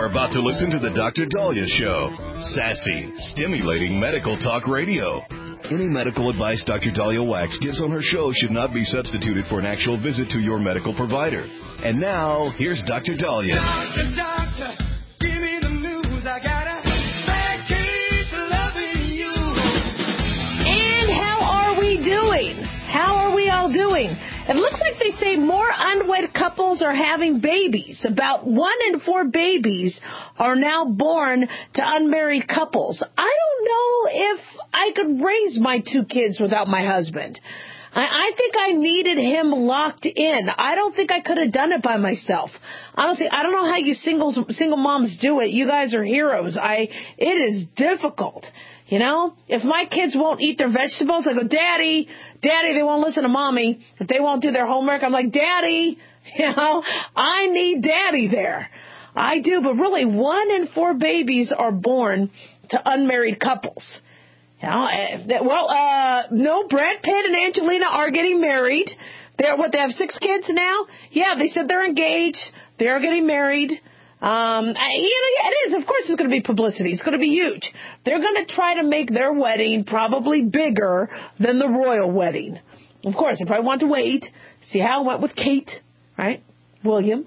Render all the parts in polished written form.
You're about to listen to the Dr. Dahlia Show. Sassy, stimulating medical talk radio. Any medical advice Dr. Dahlia Wax gives on her show should not be substituted for an actual visit to your medical provider. And now, here's Dr. Dahlia. Doctor, give me the news. I got a bad case of loving you. And how are we doing? How are we all doing? It looks like they say more unwed couples are having babies. About 1 in 4 babies are now born to unmarried couples. I don't know if I could raise my 2 kids without my husband. I think I needed him locked in. I don't think I could have done it by myself. Honestly, I don't know how you single moms do it. You guys are heroes. It is difficult. You know, if my kids won't eat their vegetables, I go, Daddy, they won't listen to Mommy. If they won't do their homework, I'm like, Daddy, I need Daddy there. I do, but really 1 in 4 babies are born to unmarried couples. No, Brad Pitt and Angelina are getting married. They have 6 kids now? Yeah, they said they're engaged. They are getting married. It is. Of course, it's going to be publicity. It's going to be huge. They're going to try to make their wedding probably bigger than the royal wedding. Of course, if I want to wait, see how it went with Kate, right? William.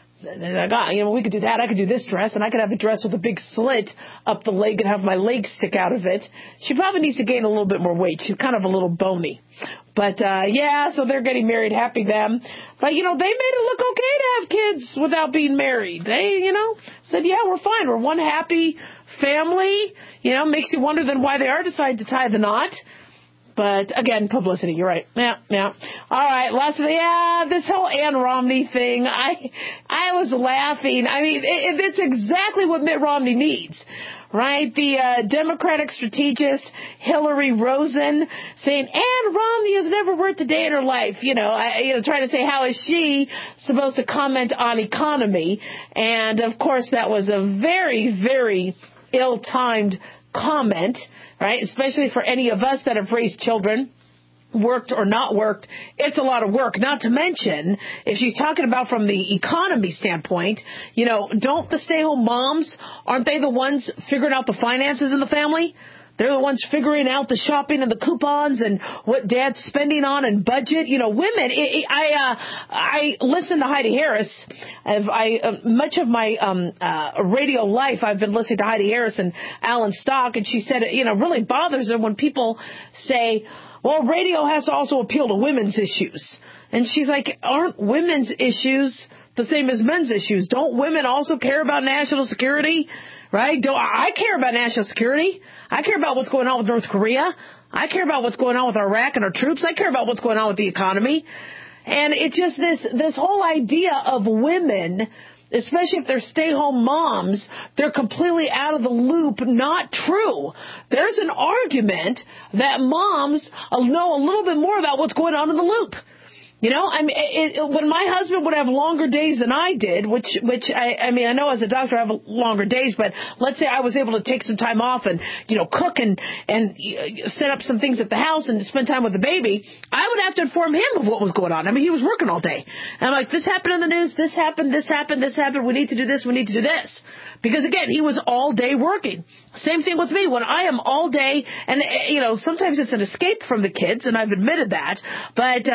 We could do that. I could do this dress, and I could have a dress with a big slit up the leg and have my legs stick out of it. She probably needs to gain a little bit more weight. She's kind of a little bony. But, so they're getting married. Happy them. But, they made it look okay to have kids without being married. They, said, yeah, we're fine. We're one happy family. Makes you wonder then why they are deciding to tie the knot. But, again, publicity, you're right. Yeah. All right, this whole Ann Romney thing, I was laughing. I mean, it's exactly what Mitt Romney needs, right? The Democratic strategist Hillary Rosen saying, Ann Romney has never worked a day in her life, trying to say how is she supposed to comment on economy. And, of course, that was a very, very ill-timed comment. Right, especially for any of us that have raised children, worked or not worked, it's a lot of work. Not to mention, if she's talking about from the economy standpoint, don't the stay-home moms, aren't they the ones figuring out the finances in the family? They're the ones figuring out the shopping and the coupons and what dad's spending on and budget. Women, I listen to Heidi Harris. Much of my radio life, I've been listening to Heidi Harris and Alan Stock, and she said it, really bothers her when people say, well, radio has to also appeal to women's issues. And she's like, aren't women's issues the same as men's issues? Don't women also care about national security? Right? I care about national security. I care about what's going on with North Korea. I care about what's going on with Iraq and our troops. I care about what's going on with the economy. And it's just this whole idea of women, especially if they're stay-home moms, they're completely out of the loop. Not true. There's an argument that moms know a little bit more about what's going on in the loop. When my husband would have longer days than I did, which I know as a doctor I have longer days, but let's say I was able to take some time off and, cook and set up some things at the house and spend time with the baby, I would have to inform him of what was going on. He was working all day. And I'm like, this happened in the news, this happened, we need to do this, we need to do this. Because, again, he was all day working. Same thing with me. When I am all day, and, sometimes it's an escape from the kids, and I've admitted that, but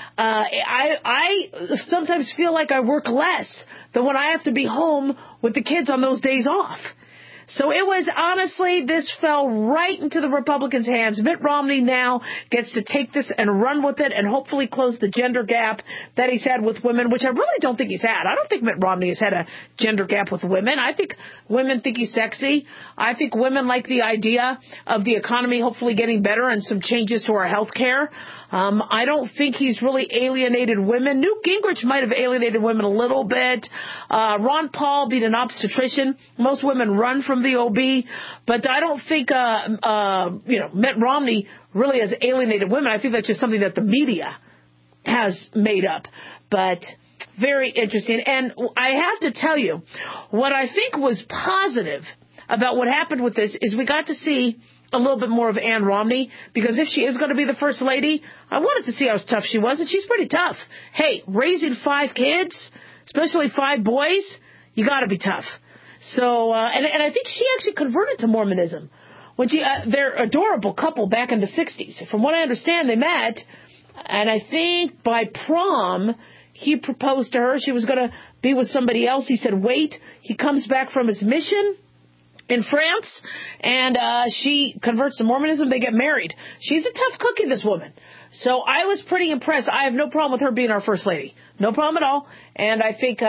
I sometimes feel like I work less than when I have to be home with the kids on those days off. So it was, honestly, this fell right into the Republicans' hands. Mitt Romney now gets to take this and run with it and hopefully close the gender gap that he's had with women, which I really don't think he's had. I don't think Mitt Romney has had a gender gap with women. I think women think he's sexy. I think women like the idea of the economy hopefully getting better and some changes to our health care. I don't think he's really alienated women. Newt Gingrich might have alienated women a little bit. Ron Paul being an obstetrician. Most women run from the OB, but I don't think, Mitt Romney really has alienated women. I think that's just something that the media has made up. But very interesting. And I have to tell you, what I think was positive about what happened with this is we got to see a little bit more of Ann Romney, because if she is going to be the first lady, I wanted to see how tough she was, and she's pretty tough. Hey, raising 5 kids, especially 5 boys, you got to be tough. So, and I think she actually converted to Mormonism. When they're an adorable couple back in the 60s. From what I understand, they met, and I think by prom, he proposed to her. She was going to be with somebody else. He said, wait. He comes back from his mission in France, and she converts to Mormonism. They get married. She's a tough cookie, this woman. So I was pretty impressed. I have no problem with her being our first lady. No problem at all. And I think,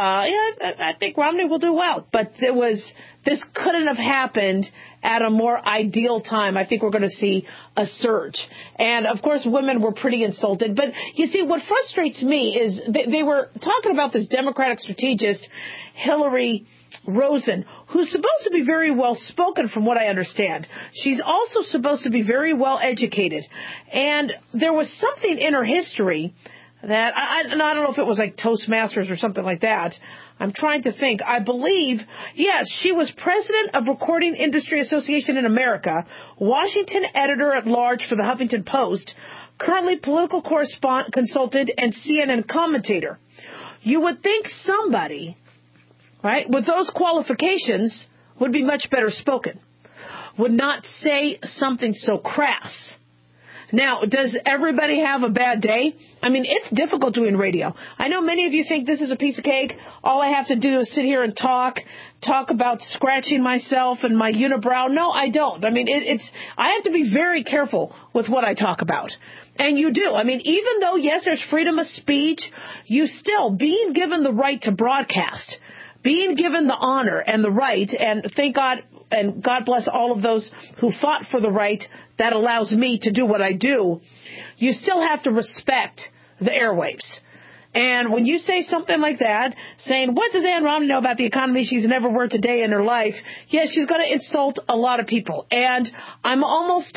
I think Romney will do well. But this couldn't have happened at a more ideal time. I think we're going to see a surge. And, of course, women were pretty insulted. But, you see, what frustrates me is they were talking about this Democratic strategist, Hillary Rosen, who's supposed to be very well spoken from what I understand. She's also supposed to be very well educated. And there was something in her history that, I don't know if it was like Toastmasters or something like that. I'm trying to think. I believe, yes, she was president of Recording Industry Association in America, Washington editor-at-large for the Huffington Post, currently political correspondent, consultant, and CNN commentator. You would think somebody, right, with those qualifications would be much better spoken, would not say something so crass. Now, does everybody have a bad day? I mean, it's difficult doing radio. I know many of you think this is a piece of cake. All I have to do is sit here and talk about scratching myself and my unibrow. No, I don't. I mean, I have to be very careful with what I talk about. And you do. I mean, even though, yes, there's freedom of speech, you still, being given the right to broadcast, being given the honor and the right, and thank God, and God bless all of those who fought for the right that allows me to do what I do, you still have to respect the airwaves. And when you say something like that, saying, what does Ann Romney know about the economy? She's never worked a day in her life. Yes, she's going to insult a lot of people. And I'm almost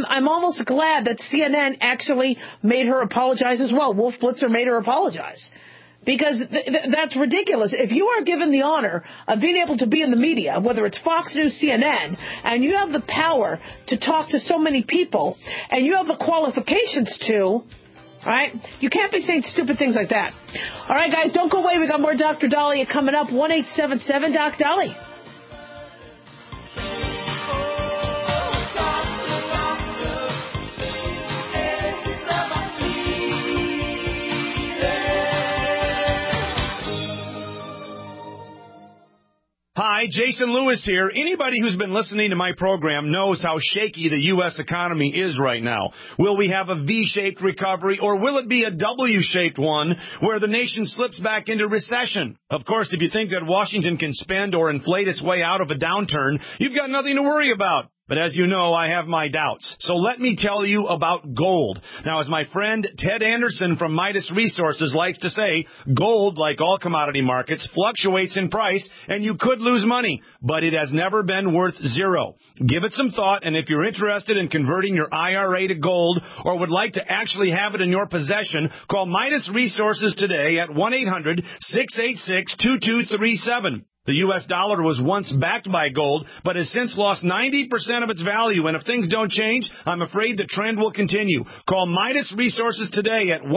glad that CNN actually made her apologize as well. Wolf Blitzer made her apologize. Because that's ridiculous. If you are given the honor of being able to be in the media, whether it's Fox News, CNN, and you have the power to talk to so many people, and you have the qualifications to, all right, you can't be saying stupid things like that. All right, guys, don't go away. We got more Dr. Dahlia coming up. 1-877-DOC-DOLLY. Hi, Jason Lewis here. Anybody who's been listening to my program knows how shaky the U.S. economy is right now. Will we have a V-shaped recovery, or will it be a W-shaped one where the nation slips back into recession? Of course, if you think that Washington can spend or inflate its way out of a downturn, you've got nothing to worry about. But as you know, I have my doubts. So let me tell you about gold. Now, as my friend Ted Anderson from Midas Resources likes to say, gold, like all commodity markets, fluctuates in price, and you could lose money, but it has never been worth zero. Give it some thought, and if you're interested in converting your IRA to gold or would like to actually have it in your possession, call Midas Resources today at 1-800-686-2237. The U.S. dollar was once backed by gold, but has since lost 90% of its value. And if things don't change, I'm afraid the trend will continue. Call Midas Resources today at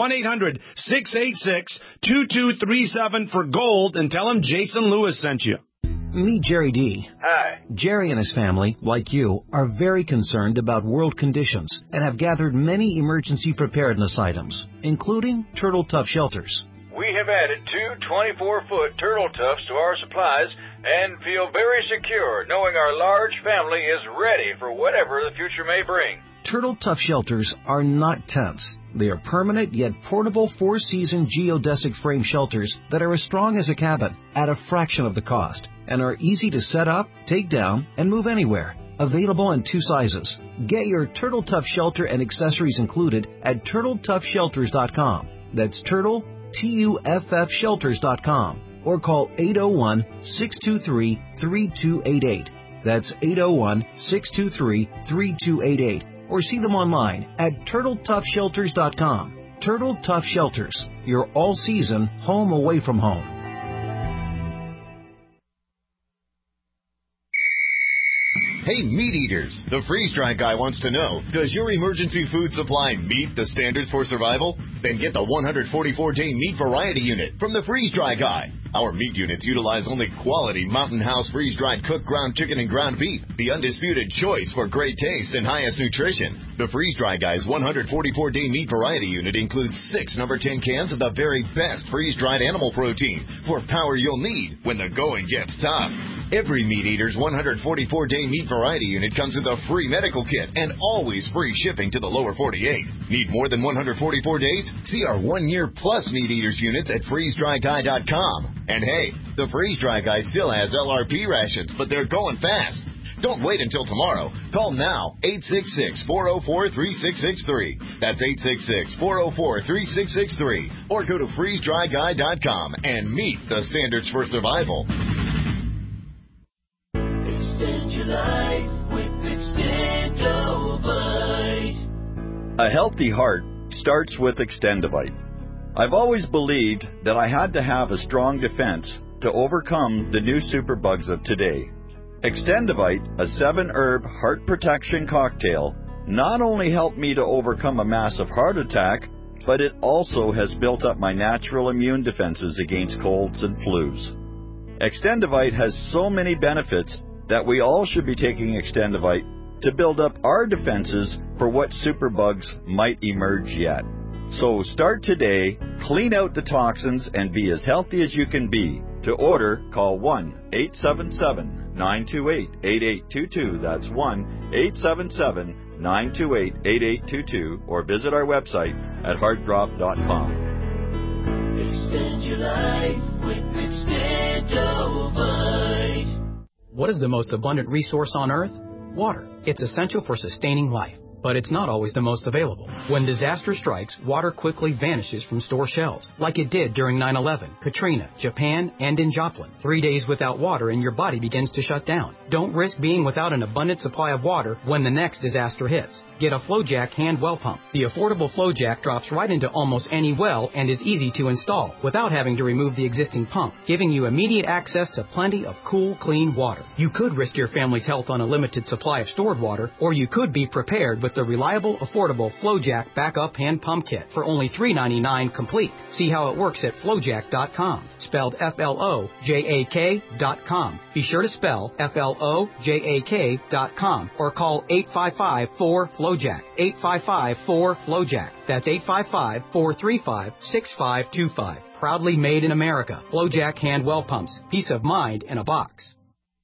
1-800-686-2237 for gold and tell them Jason Lewis sent you. Meet Jerry D. Hi. Jerry and his family, like you, are very concerned about world conditions and have gathered many emergency preparedness items, including Turtle Tough shelters. We have added 2 24-foot Turtle Toughs to our supplies and feel very secure knowing our large family is ready for whatever the future may bring. Turtle Tough shelters are not tents. They are permanent yet portable 4-season geodesic frame shelters that are as strong as a cabin at a fraction of the cost and are easy to set up, take down, and move anywhere. Available in 2 sizes. Get your Turtle Tough shelter and accessories included at TurtleToughShelters.com. That's Turtle TUFFshelters.com or call 801-623-3288. That's 801-623-3288. Or see them online at TurtleToughShelters.com. Turtle Tough Shelters, your all-season home away from home. Hey, meat eaters, the freeze-dry guy wants to know, does your emergency food supply meet the standards for survival? Then get the 144-day meat variety unit from the freeze-dry guy. Our meat units utilize only quality Mountain House freeze-dried cooked ground chicken and ground beef, the undisputed choice for great taste and highest nutrition. The Freeze-Dry Guy's 144-day meat variety unit includes 6 number 10 cans of the very best freeze-dried animal protein for power you'll need when the going gets tough. Every Meat Eater's 144-day meat variety unit comes with a free medical kit and always free shipping to the lower 48. Need more than 144 days? See our 1-year plus Meat Eater's units at freezedryguy.com. And hey, the Freeze-Dry Guy still has LRP rations, but they're going fast. Don't wait until tomorrow. Call now, 866-404-3663. That's 866-404-3663. Or go to freezedryguy.com and meet the standards for survival. Extend your life with Extendovite. A healthy heart starts with Extendovite. I've always believed that I had to have a strong defense to overcome the new superbugs of today. Extendovite, a 7-herb heart protection cocktail, not only helped me to overcome a massive heart attack, but it also has built up my natural immune defenses against colds and flus. Extendovite has so many benefits that we all should be taking Extendovite to build up our defenses for what superbugs might emerge yet. So start today, clean out the toxins, and be as healthy as you can be. To order, call 1-877-928-8822. That's 1-877-928-8822. Or visit our website at heartdrop.com. Extend your life with Extendovite. What is the most abundant resource on Earth? Water. It's essential for sustaining life, but it's not always the most available. When disaster strikes, water quickly vanishes from store shelves, like it did during 9/11, Katrina, Japan, and in Joplin. 3 days without water and your body begins to shut down. Don't risk being without an abundant supply of water when the next disaster hits. Get a FlowJack hand well pump. The affordable FlowJack drops right into almost any well and is easy to install without having to remove the existing pump, giving you immediate access to plenty of cool, clean water. You could risk your family's health on a limited supply of stored water, or you could be prepared with the reliable, affordable FlowJack backup hand pump kit for only $3.99 complete. See how it works at flowjack.com, spelled FLOJAK.com. Be sure to spell FLOJAK.com or call 855-4FLOJACK. 855-4FLOJACK. That's 855-435-6525. Proudly made in America. FlowJack hand well pumps. Peace of mind in a box.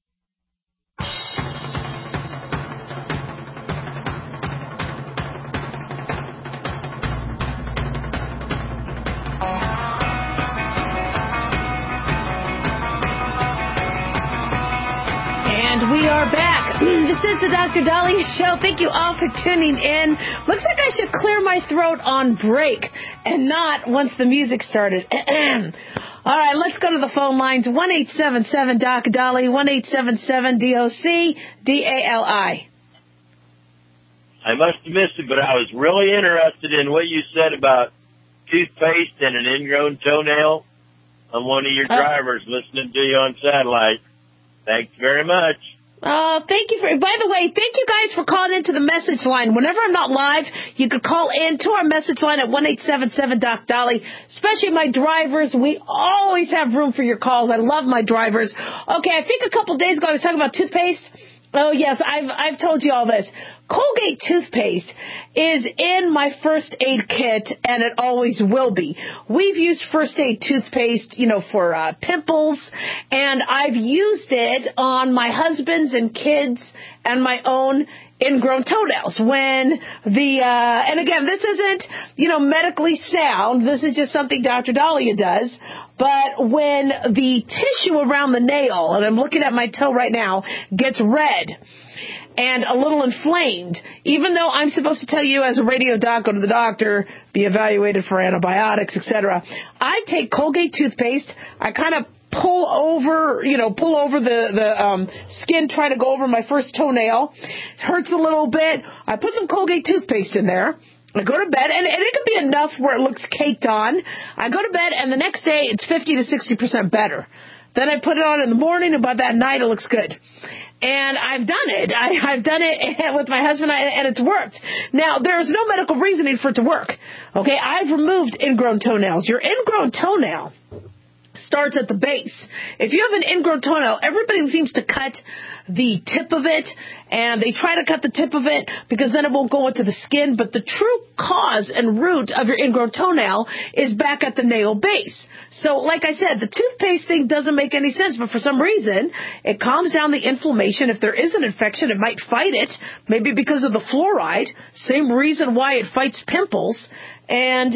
And we are back. This is the Dr. Dahlia Show. Thank you all for tuning in. Looks like I should clear my throat on break and not once the music started. All right, let's go to the phone lines. 1-877-DOC-DALI, 1-877-DOC-DALI. I must have missed it, but I was really interested in what you said about toothpaste and an ingrown toenail on one of your drivers listening to you on satellite. Thanks very much. Thank you by the way, thank you guys for calling into the message line. Whenever I'm not live, you could call in to our message line at 1-877-DOC-DALI, especially my drivers. We always have room for your calls. I love my drivers. Okay, I think a couple days ago I was talking about toothpaste. Oh, yes, I've told you all this. Colgate toothpaste is in my first aid kit, and it always will be. We've used first aid toothpaste, for pimples, and I've used it on my husband's and kids and my own ingrown toenails. When and again, this isn't, medically sound. This is just something Dr. Dahlia does. But when the tissue around the nail, and I'm looking at my toe right now, gets red and a little inflamed, even though I'm supposed to tell you as a radio doc, go to the doctor, be evaluated for antibiotics, etc., I take Colgate toothpaste. I kind of pull over the skin, try to go over my first toenail. It hurts a little bit. I put some Colgate toothpaste in there. I go to bed, and it can be enough where it looks caked on. I go to bed, and the next day, it's 50 to 60% better. Then I put it on in the morning, and by that night, it looks good. And I've done it. I've done it with my husband, and it's worked. Now, there's no medical reasoning for it to work. Okay, I've removed ingrown toenails. Your ingrown toenail starts at the base. If you have an ingrown toenail, everybody seems to cut the tip of it, and they try to cut the tip of it because then it won't go into the skin. But the true cause and root of your ingrown toenail is back at the nail base. So, like I said, the toothpaste thing doesn't make any sense, but for some reason, it calms down the inflammation. If there is an infection, it might fight it, maybe because of the fluoride, same reason why it fights pimples. And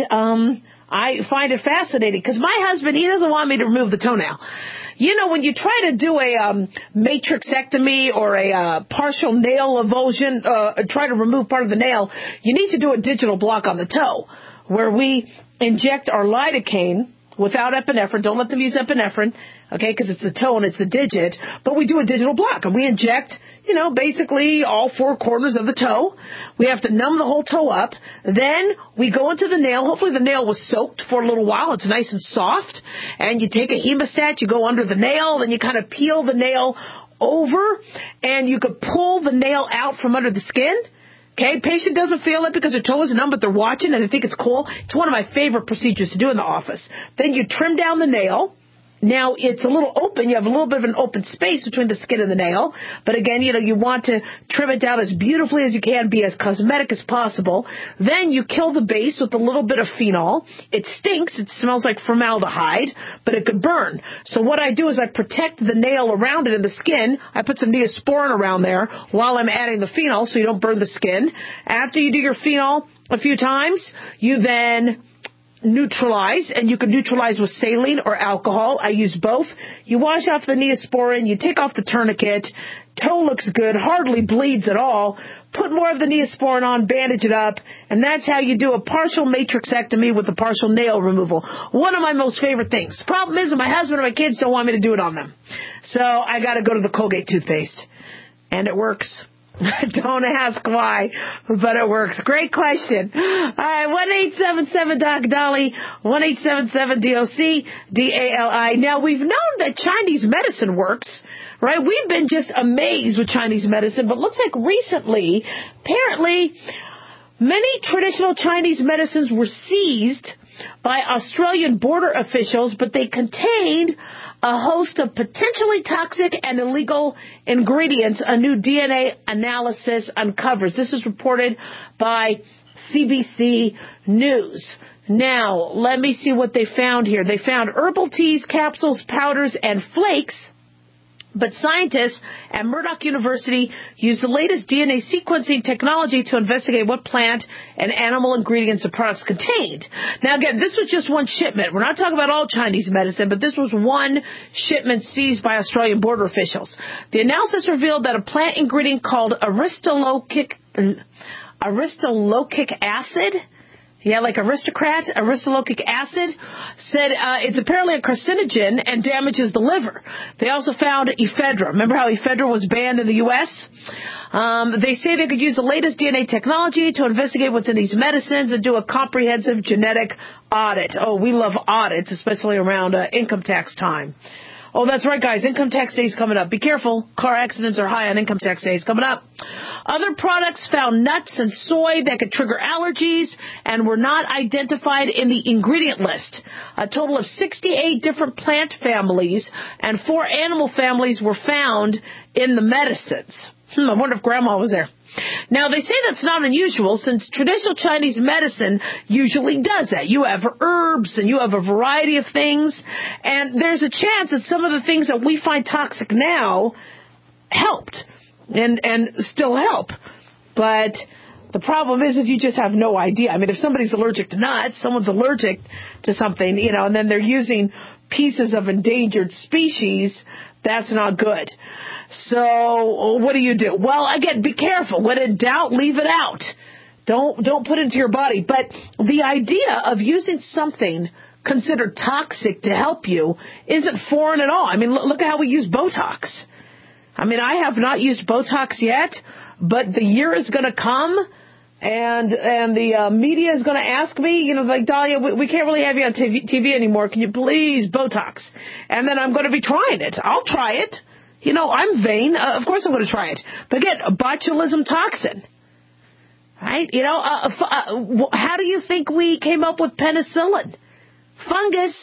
I find it fascinating because my husband, he doesn't want me to remove the toenail. You know, when you try to do a matrixectomy or a partial nail avulsion, try to remove part of the nail, you need to do a digital block on the toe where we inject our lidocaine without epinephrine. Don't let them use epinephrine, okay, because it's the toe and it's the digit. But we do a digital block, and we inject, you know, basically all four corners of the toe. We have to numb the whole toe up. Then we go into the nail. Hopefully the nail was soaked for a little while. It's nice and soft. And you take a hemostat, you go under the nail, then you kind of peel the nail over, and you could pull the nail out from under the skin. Okay, patient doesn't feel it because their toe is numb, but they're watching and they think it's cool. It's one of my favorite procedures to do in the office. Then you trim down the nail. Now, it's a little open. You have a little bit of an open space between the skin and the nail. But again, you know, you want to trim it down as beautifully as you can, be as cosmetic as possible. Then you kill the base with a little bit of phenol. It stinks. It smells like formaldehyde, but it could burn. So what I do is I protect the nail around it in the skin. I put some Neosporin around there while I'm adding the phenol so you don't burn the skin. After you do your phenol a few times, you then neutralize, and you can neutralize with saline or alcohol. I use both. You wash off the Neosporin, you take off the tourniquet, toe looks good, hardly bleeds at all, put more of the Neosporin on, bandage it up, and that's how you do a partial matrixectomy with a partial nail removal. One of my most favorite things. Problem is, my husband and my kids don't want me to do it on them. So I got to go to the Colgate toothpaste. And it works. Don't ask why, but it works. Great question. All right, 1-877-DOC-DOLLY, 1-877-DOC-DALI. Now, we've known that Chinese medicine works, right? We've been just amazed with Chinese medicine, but looks like recently, apparently, many traditional Chinese medicines were seized by Australian border officials, but they contained a host of potentially toxic and illegal ingredients, a new DNA analysis uncovers. This is reported by CBC News. Now, let me see what they found here. They found herbal teas, capsules, powders, and flakes. But scientists at Murdoch University used the latest DNA sequencing technology to investigate what plant and animal ingredients the products contained. Now, again, this was just one shipment. We're not talking about all Chinese medicine, but this was one shipment seized by Australian border officials. The analysis revealed that a plant ingredient called aristolochic acid, like aristolochic acid, said it's apparently a carcinogen and damages the liver. They also found ephedra. Remember how ephedra was banned in the U.S.? They say they could use the latest DNA technology to investigate what's in these medicines and do a comprehensive genetic audit. Oh, we love audits, especially around income tax time. Oh, that's right, guys. Income tax day is coming up. Be careful. Car accidents are high on income tax days coming up. Other products found nuts and soy that could trigger allergies and were not identified in the ingredient list. A total of 68 different plant families and 4 animal families were found in the medicines. I wonder if Grandma was there. Now, they say that's not unusual since traditional Chinese medicine usually does that. You have herbs and you have a variety of things, and there's a chance that some of the things that we find toxic now helped and still help. But the problem is you just have no idea. I mean, if somebody's allergic to nuts, someone's allergic to something, and then they're using pieces of endangered species, that's not good. So what do? Well, again, be careful. When in doubt, leave it out. Don't put it into your body. But the idea of using something considered toxic to help you isn't foreign at all. I mean, look at how we use Botox. I mean, I have not used Botox yet, but the year is going to come, and the media is going to ask me, like, Dahlia, we can't really have you on TV anymore. Can you please Botox? And then I'm going to be trying it. I'll try it. I'm vain. Of course I'm going to try it. But again, a botulism toxin. Right? How do you think we came up with penicillin? Fungus.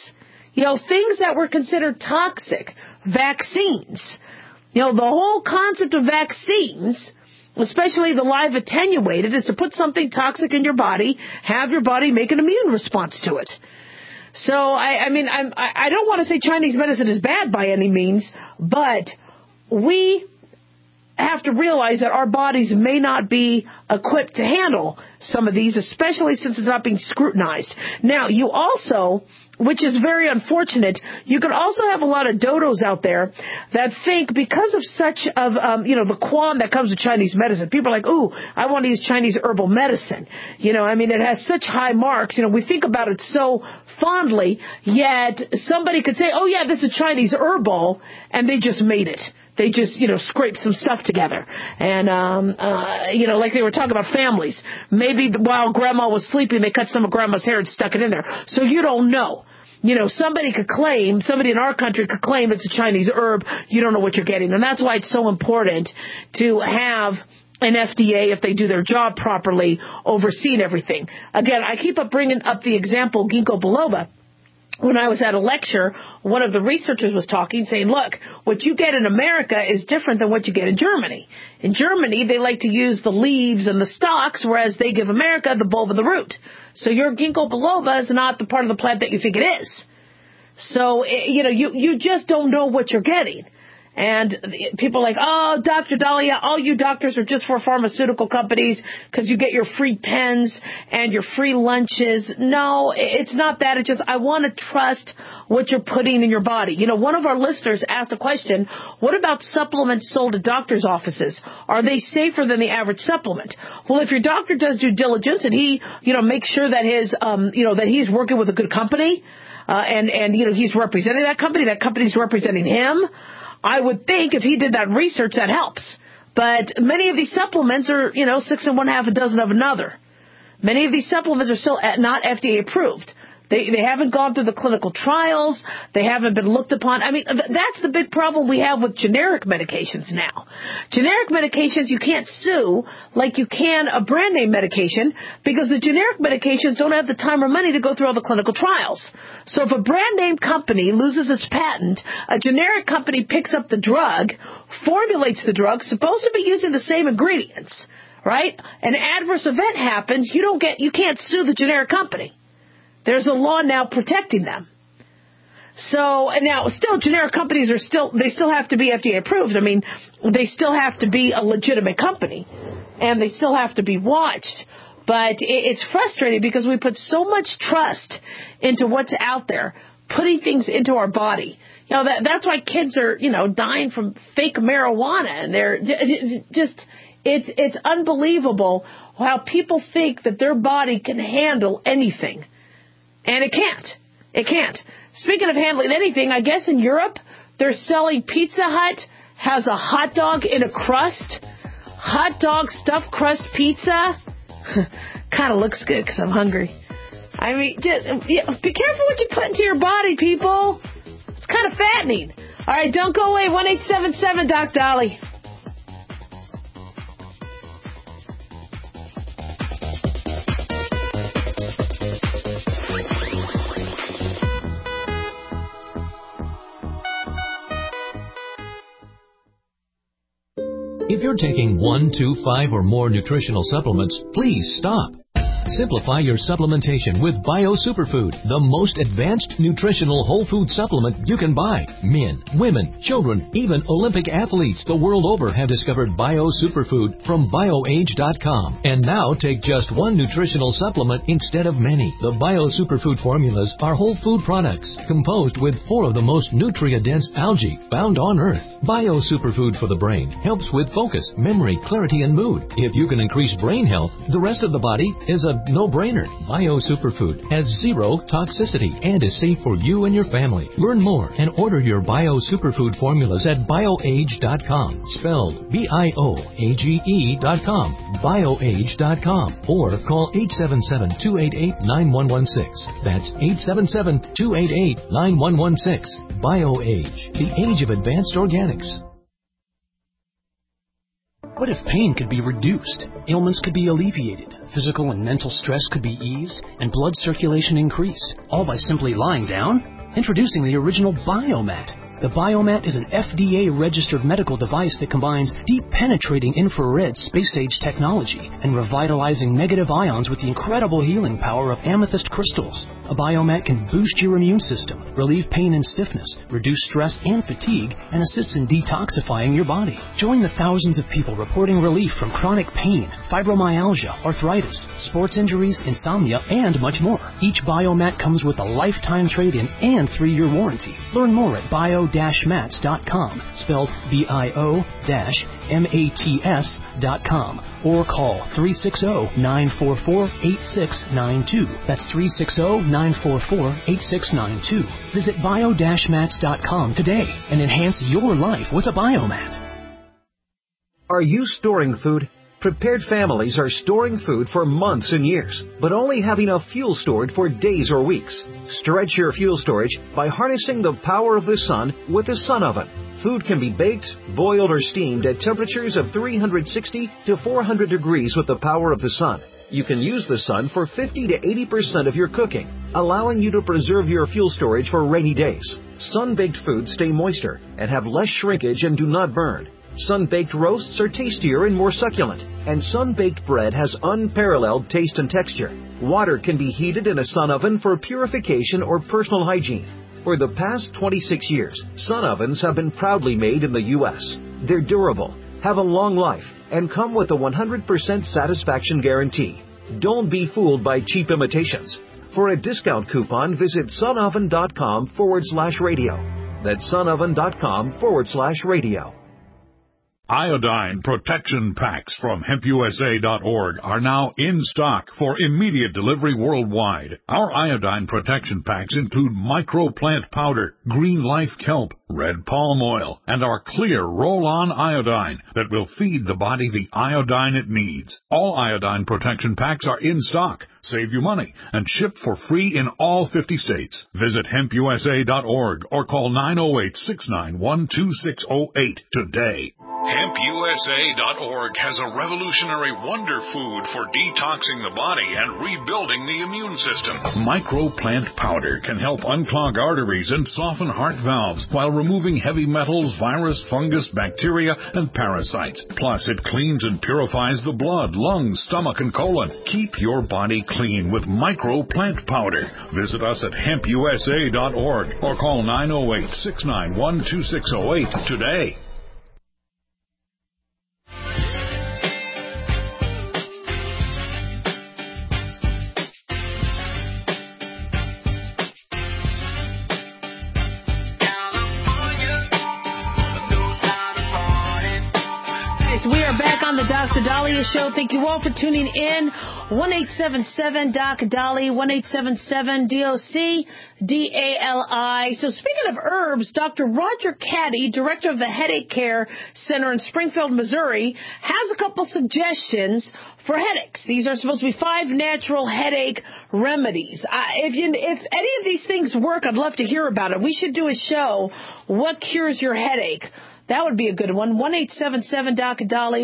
things that were considered toxic, vaccines. The whole concept of vaccines, especially the live attenuated, is to put something toxic in your body, have your body make an immune response to it. So, I don't want to say Chinese medicine is bad by any means, but we have to realize that our bodies may not be equipped to handle some of these, especially since it's not being scrutinized. Now, you also, which is very unfortunate, you can also have a lot of dodos out there that think because of such of, the qualm that comes with Chinese medicine, people are like, ooh, I want to use Chinese herbal medicine. It has such high marks. We think about it so fondly, yet somebody could say, oh, yeah, this is Chinese herbal, and they just made it. They just, scraped some stuff together. And, like they were talking about families. Maybe while grandma was sleeping, they cut some of grandma's hair and stuck it in there. So you don't know. Somebody in our country could claim it's a Chinese herb. You don't know what you're getting. And that's why it's so important to have an FDA, if they do their job properly, overseeing everything. Again, I keep bringing up the example ginkgo biloba. When I was at a lecture, one of the researchers was talking, saying, look, what you get in America is different than what you get in Germany. In Germany, they like to use the leaves and the stalks, whereas they give America the bulb and the root. So your ginkgo biloba is not the part of the plant that you think it is. So, you just don't know what you're getting. And people are like, oh, Dr. Dahlia, all you doctors are just for pharmaceutical companies because you get your free pens and your free lunches. No, it's not that. It's just I want to trust what you're putting in your body. One of our listeners asked a question, what about supplements sold at doctor's offices? Are they safer than the average supplement? Well, if your doctor does due diligence and he, makes sure that his, that he's working with a good company, and he's representing that company's representing him, I would think if he did that research, that helps. But many of these supplements are, 6 and 1/2 dozen of another. Many of these supplements are still not FDA approved. They haven't gone through the clinical trials. They haven't been looked upon. That's the big problem we have with generic medications now. Generic medications you can't sue like you can a brand name medication because the generic medications don't have the time or money to go through all the clinical trials. So if a brand name company loses its patent, a generic company picks up the drug, formulates the drug, supposed to be using the same ingredients, right? An adverse event happens, you can't sue the generic company. There's a law now protecting them. So, and now still generic companies they still have to be FDA approved. They still have to be a legitimate company and they still have to be watched. But it's frustrating because we put so much trust into what's out there, putting things into our body. That's why kids are, dying from fake marijuana and they're just, it's unbelievable how people think that their body can handle anything. And it can't. It can't. Speaking of handling anything, I guess in Europe, they're selling Pizza Hut has a hot dog in a crust. Hot dog stuffed crust pizza. Kind of looks good because I'm hungry. Just be careful what you put into your body, people. It's kind of fattening. All right, don't go away. 1-877 Doc Dolly. If you're taking 1, 2, 5, or more nutritional supplements, please stop. Simplify your supplementation with Bio Superfood, the most advanced nutritional whole food supplement you can buy. Men, women, children, even Olympic athletes the world over have discovered Bio Superfood from BioAge.com. And now take just one nutritional supplement instead of many. The Bio Superfood formulas are whole food products composed with 4 of the most nutrient-dense algae found on Earth. Bio Superfood for the brain helps with focus, memory, clarity, and mood. If you can increase brain health, the rest of the body is a no-brainer. Bio Superfood has 0 toxicity and is safe for you and your family. Learn more and order your Bio Superfood formulas at BioAge.com, spelled BIOAGE.com, BioAge.com, or call 877-288-9116. That's 877-288-9116. BioAge, the age of advanced organics. What if pain could be reduced, ailments could be alleviated, physical and mental stress could be eased, and blood circulation increased, all by simply lying down? Introducing the original Biomat. The Biomat is an FDA-registered medical device that combines deep-penetrating infrared space-age technology and revitalizing negative ions with the incredible healing power of amethyst crystals. A Biomat can boost your immune system, relieve pain and stiffness, reduce stress and fatigue, and assists in detoxifying your body. Join the thousands of people reporting relief from chronic pain, fibromyalgia, arthritis, sports injuries, insomnia, and much more. Each Biomat comes with a lifetime trade-in and 3-year warranty. Learn more at bio-mats.com, spelled bio-mats.com, or call 360-944-8692. That's 360-944-8692. Visit bio-mats.com today and enhance your life with a Biomat. Are you storing food? Prepared families are storing food for months and years, but only have enough fuel stored for days or weeks. Stretch your fuel storage by harnessing the power of the sun with a sun oven. Food can be baked, boiled, or steamed at temperatures of 360 to 400 degrees with the power of the sun. You can use the sun for 50 to 80% of your cooking, allowing you to preserve your fuel storage for rainy days. Sun-baked foods stay moister and have less shrinkage and do not burn. Sun-baked roasts are tastier and more succulent, and sun-baked bread has unparalleled taste and texture. Water can be heated in a sun oven for purification or personal hygiene. For the past 26 years, sun ovens have been proudly made in the U.S. They're durable, have a long life, and come with a 100% satisfaction guarantee. Don't be fooled by cheap imitations. For a discount coupon, visit sunoven.com/radio. That's sunoven.com/radio. Iodine protection packs from hempusa.org are now in stock for immediate delivery worldwide. Our iodine protection packs include microplant powder, green life kelp, red palm oil, and our clear roll-on iodine that will feed the body the iodine it needs. All iodine protection packs are in stock, save you money, and shipped for free in all 50 states. Visit hempusa.org or call 908-691-2608 today. HempUSA.org has a revolutionary wonder food for detoxing the body and rebuilding the immune system. Microplant powder can help unclog arteries and soften heart valves while removing heavy metals, virus, fungus, bacteria, and parasites. Plus, it cleans and purifies the blood, lungs, stomach, and colon. Keep your body clean with Microplant powder. Visit us at HempUSA.org or call 908-691-2608 today. We are back on the Dr. Dahlia Show. Thank you all for tuning in. 1-877-DOC-DALI, 1-877-DOC-DALI. So speaking of herbs, Dr. Roger Caddy, director of the Headache Care Center in Springfield, Missouri, has a couple suggestions for headaches. These are supposed to be 5 natural headache remedies. If any of these things work, I'd love to hear about it. We should do a show, What Cures Your Headache? That would be a good one. 1-877-DOC-DALI,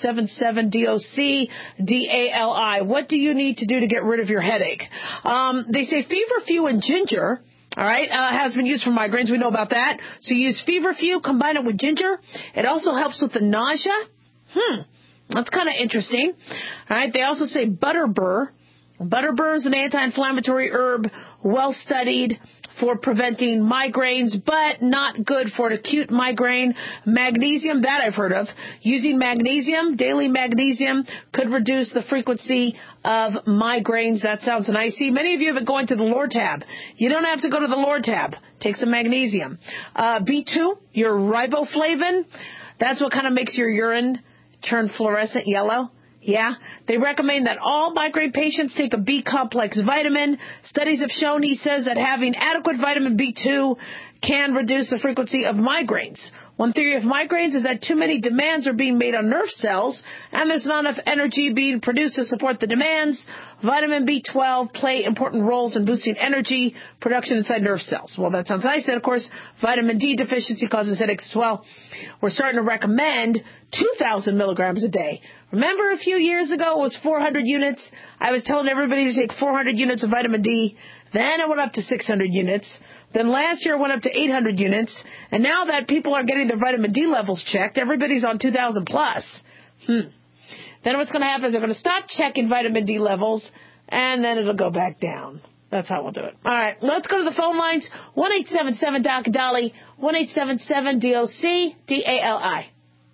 1-877-DOC-DALI. What do you need to do to get rid of your headache? They say feverfew and ginger, all right, has been used for migraines. We know about that. So you use feverfew, combine it with ginger. It also helps with the nausea. That's kind of interesting. All right, they also say butterbur. Butterbur is an anti-inflammatory herb, well studied for preventing migraines, but not good for an acute migraine. Magnesium, that I've heard of. Using magnesium, daily magnesium, could reduce the frequency of migraines. That sounds nice. See, many of you have been going to the Lortab. You don't have to go to the Lortab. Take some magnesium. B2, your riboflavin, that's what kind of makes your urine turn fluorescent yellow. Yeah, they recommend that all migraine patients take a B-complex vitamin. Studies have shown, he says, that having adequate vitamin B2 can reduce the frequency of migraines. One theory of migraines is that too many demands are being made on nerve cells, and there's not enough energy being produced to support the demands. Vitamin B12 play important roles in boosting energy production inside nerve cells. Well, that sounds nice. Then, of course, vitamin D deficiency causes headaches as well. We're starting to recommend 2,000 milligrams a day. Remember a few years ago it was 400 units? I was telling everybody to take 400 units of vitamin D. Then it went up to 600 units. Then last year it went up to 800 units. And now that people are getting their vitamin D levels checked, everybody's on 2,000 plus. Then what's going to happen is they're going to stop checking vitamin D levels, and then it'll go back down. That's how we'll do it. All right, let's go to the phone lines. 1-877-DOC-DOLLY, 1-877-DOC-DALI.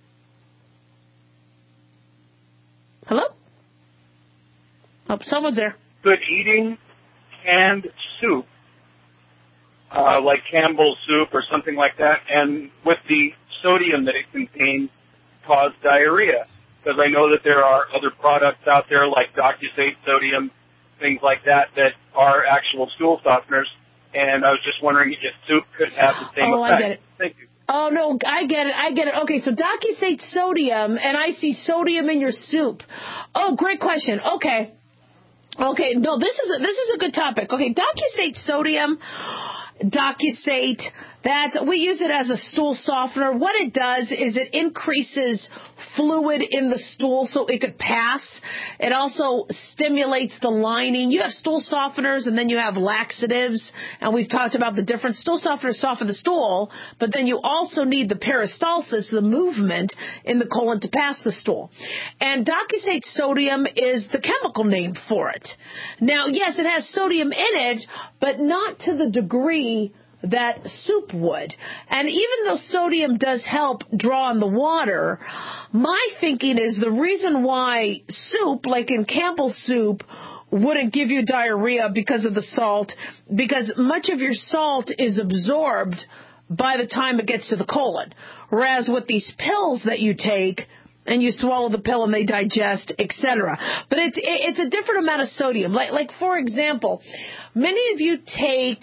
Hello? Oh, someone's there. Good eating canned soup, like Campbell's soup or something like that, and with the sodium that it contains, cause diarrhea. Because I know that there are other products out there like DocuSate sodium, things like that, that are actual stool softeners. And I was just wondering if soup could have the same effect. I get it. Thank you. Oh, no, I get it. Okay, so DocuSate sodium, and I see sodium in your soup. Oh, great question. Okay, no, this is a good topic. Okay, DocuSate sodium, DocuSate, we use it as a stool softener. What it does is it increases fluid in the stool so it could pass. It also stimulates the lining. You have stool softeners and then you have laxatives, and we've talked about the difference. Stool softeners soften the stool, but then you also need the peristalsis, the movement in the colon to pass the stool. And DocuSate sodium is the chemical name for it. Now, yes, it has sodium in it, but not to the degree that soup would. And even though sodium does help draw on the water, my thinking is the reason why soup, like in Campbell's soup, wouldn't give you diarrhea because of the salt, because much of your salt is absorbed by the time it gets to the colon. Whereas with these pills that you take, and you swallow the pill and they digest, etc. But it's a different amount of sodium. Like for example, many of you take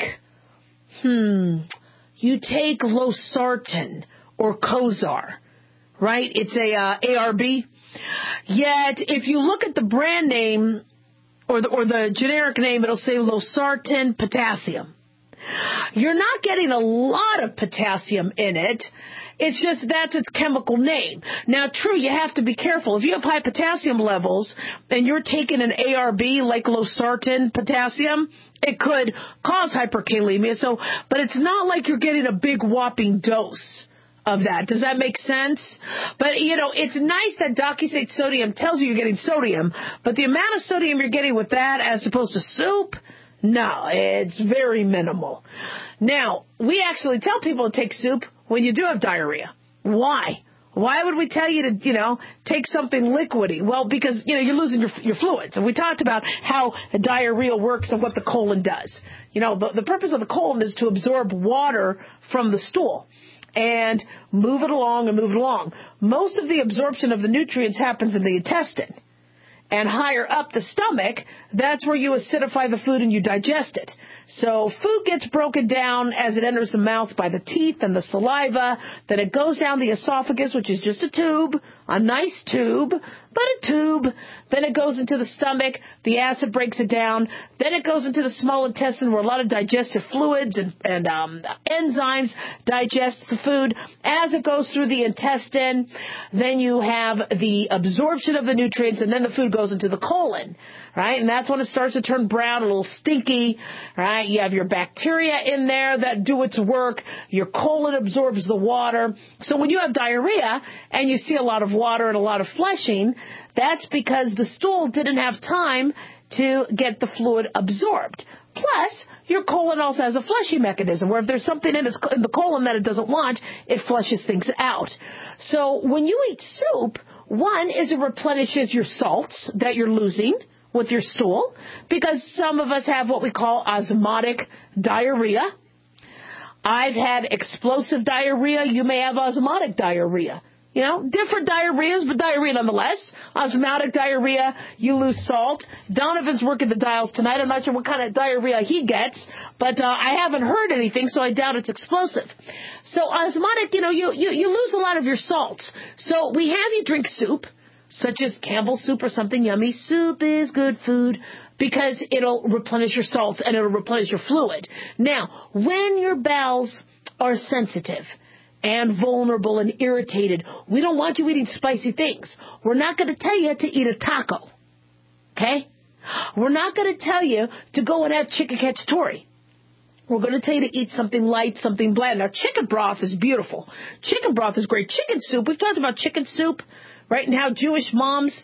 losartan or Cozar, right? It's a ARB. Yet, if you look at the brand name or the generic name, it'll say losartan potassium. You're not getting a lot of potassium in it. It's just that's its chemical name. Now, true, you have to be careful. If you have high potassium levels and you're taking an ARB like losartan potassium, it could cause hyperkalemia. But it's not like you're getting a big whopping dose of that. Does that make sense? But, it's nice that DocuSate sodium tells you you're getting sodium, but the amount of sodium you're getting with that as opposed to soup, no, it's very minimal. Now, we actually tell people to take soup when you do have diarrhea. Why? Why would we tell you to, take something liquidy? Well, because, you're losing your fluids. And we talked about how diarrhea works and what the colon does. The purpose of the colon is to absorb water from the stool and move it along. Most of the absorption of the nutrients happens in the intestine. And higher up the stomach, that's where you acidify the food and you digest it. So food gets broken down as it enters the mouth by the teeth and the saliva. Then it goes down the esophagus, which is just a tube, a nice tube, but a tube. Then it goes into the stomach. The acid breaks it down. Then it goes into the small intestine where a lot of digestive fluids and enzymes digest the food. As it goes through the intestine, then you have the absorption of the nutrients, and then the food goes into the colon, right? And that's when it starts to turn brown, a little stinky, right? You have your bacteria in there that do its work. Your colon absorbs the water. So when you have diarrhea and you see a lot of water and a lot of flushing, that's because the stool didn't have time to get the fluid absorbed. Plus, your colon also has a flushing mechanism where if there's something in the colon that it doesn't want, it flushes things out. So when you eat soup, one is it replenishes your salts that you're losing with your stool, because some of us have what we call osmotic diarrhea. I've had explosive diarrhea. You may have osmotic diarrhea. Different diarrheas, but diarrhea nonetheless. Osmotic diarrhea, you lose salt. Donovan's working the dials tonight. I'm not sure what kind of diarrhea he gets, but I haven't heard anything, so I doubt it's explosive. So osmotic, you lose a lot of your salts. So we have you drink soup, such as Campbell's soup or something yummy. Soup is good food because it'll replenish your salts and it'll replenish your fluid. Now, when your bowels are sensitive and vulnerable and irritated, we don't want you eating spicy things. We're not going to tell you to eat a taco, okay? We're not going to tell you to go and have chicken cacciatore. we're going to tell you to eat something light, something bland. Now, chicken broth is beautiful. Chicken broth is great. Chicken soup, we've talked about chicken soup, right, and how Jewish moms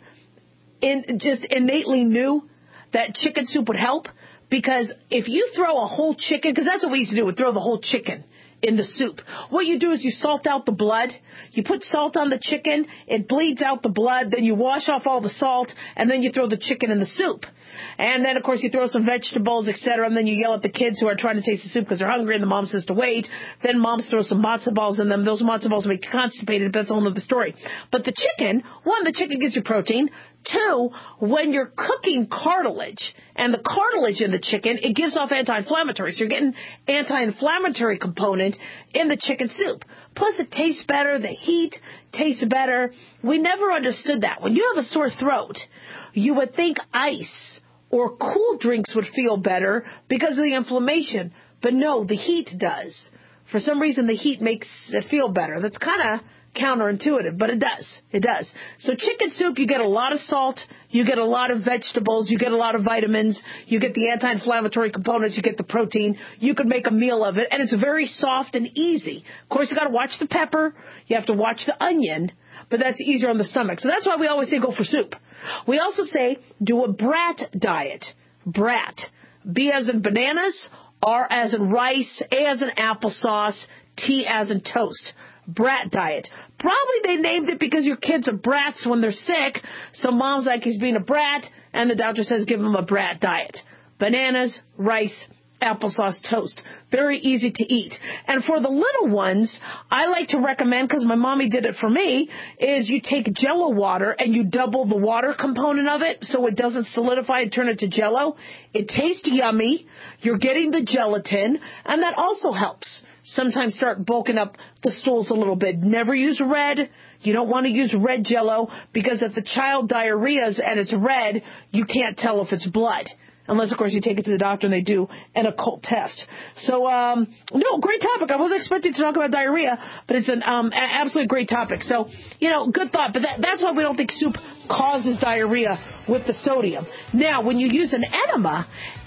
just innately knew that chicken soup would help, because if you throw a whole chicken, because that's what we used to do, we'd throw the whole chicken in the soup. What you do is you salt out the blood. You put salt on the chicken. It bleeds out the blood. Then you wash off all the salt, and then you throw the chicken in the soup. And then, of course, you throw some vegetables, etc., and then you yell at the kids who are trying to taste the soup because they're hungry, and the mom says to wait. Then moms throw some matzo balls in them. Those matzo balls make you constipated, but that's a whole other story. But the chicken, one, the chicken gives you protein. Two, when you're cooking cartilage, and the cartilage in the chicken, it gives off anti-inflammatory. So you're getting anti-inflammatory component in the chicken soup. Plus, it tastes better. The heat tastes better. We never understood that. When you have a sore throat, you would think ice or cool drinks would feel better because of the inflammation. But no, the heat does. For some reason, the heat makes it feel better. That's kind of counterintuitive, but it does. It does. So chicken soup, you get a lot of salt, you get a lot of vegetables, you get a lot of vitamins, you get the anti-inflammatory components, you get the protein. You could make a meal of it, and it's very soft and easy. Of course, you got to watch the pepper, you have to watch the onion, but that's easier on the stomach. So that's why we always say go for soup. We also say do a brat diet. Brat. B as in bananas, R as in rice, A as in applesauce, T as in toast. Brat diet. Probably they named it because your kids are brats when they're sick, so mom's like, he's being a brat, and the doctor says give him a brat diet. Bananas, rice, applesauce, toast. Very easy to eat. And for the little ones, I like to recommend, because my mommy did it for me, is you take Jell-O water and you double the water component of it so it doesn't solidify and turn into Jell-O. It tastes yummy. You're getting the gelatin, and that also helps. Sometimes start bulking up the stools a little bit. Never use red. You don't want to use red Jell-O, because if the child diarrheas and it's red, you can't tell if it's blood. Unless, of course, you take it to the doctor and they do an occult test. So, no, great topic. I wasn't expecting to talk about diarrhea, but it's an absolutely great topic. So, good thought. But that's why we don't think soup causes diarrhea with the sodium. Now, when you use an enema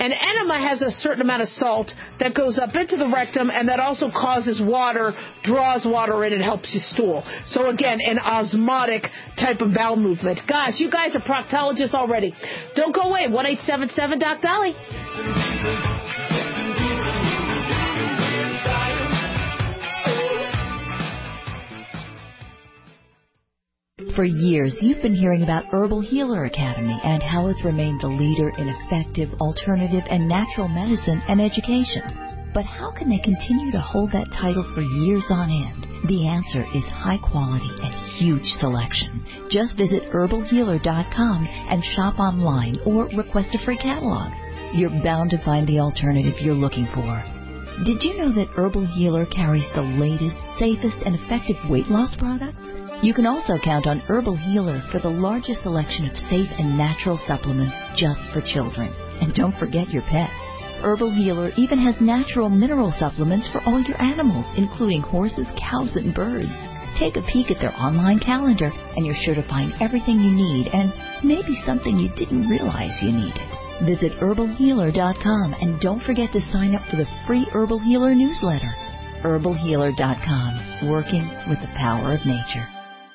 has a certain amount of salt that goes up into the rectum, and that also causes water, draws water in, and helps you stool. So, again, an osmotic type of bowel movement. Gosh, you guys are proctologists already. Don't go away. 1-877 Doc Dolly. For years, you've been hearing about Herbal Healer Academy and how it's remained the leader in effective, alternative, and natural medicine and education. But how can they continue to hold that title for years on end? The answer is high quality and huge selection. Just visit herbalhealer.com and shop online or request a free catalog. You're bound to find the alternative you're looking for. Did you know that Herbal Healer carries the latest, safest, and effective weight loss products? You can also count on Herbal Healer for the largest selection of safe and natural supplements just for children. And don't forget your pets. Herbal Healer even has natural mineral supplements for all your animals, including horses, cows, and birds. Take a peek at their online calendar, and you're sure to find everything you need, and maybe something you didn't realize you needed. Visit herbalhealer.com, and don't forget to sign up for the free Herbal Healer newsletter. herbalhealer.com, working with the power of nature.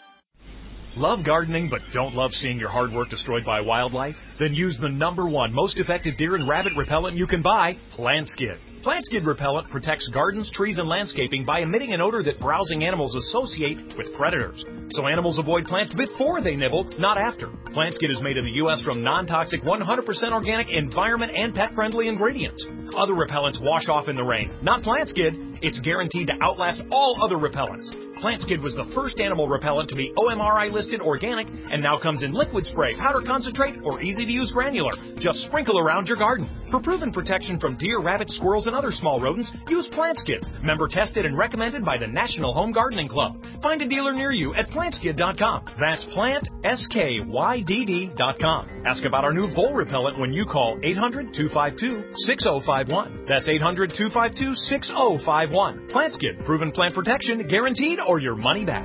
Love gardening but don't love seeing your hard work destroyed by wildlife? Then use the #1 most effective deer and rabbit repellent you can buy, Plant Skid. Plant Skid repellent protects gardens, trees, and landscaping by emitting an odor that browsing animals associate with predators. So animals avoid plants before they nibble, not after. Plant Skid is made in the U.S. from non-toxic, 100% organic, environment, and pet-friendly ingredients. Other repellents wash off in the rain. Not Plant Skid. It's guaranteed to outlast all other repellents. Plant Skid was the first animal repellent to be OMRI listed organic and now comes in liquid spray, powder concentrate, or easy-to-use granular. Just sprinkle around your garden. For proven protection from deer, rabbits, squirrels, and other small rodents, use Plant Skid. Member tested and recommended by the National Home Gardening Club. Find a dealer near you at plantskid.com. That's PlantSkydd.com. Ask about our new vole repellent when you call 800-252-6051. That's 800-252-6051. Plant Skid, proven plant protection, guaranteed, or your money back.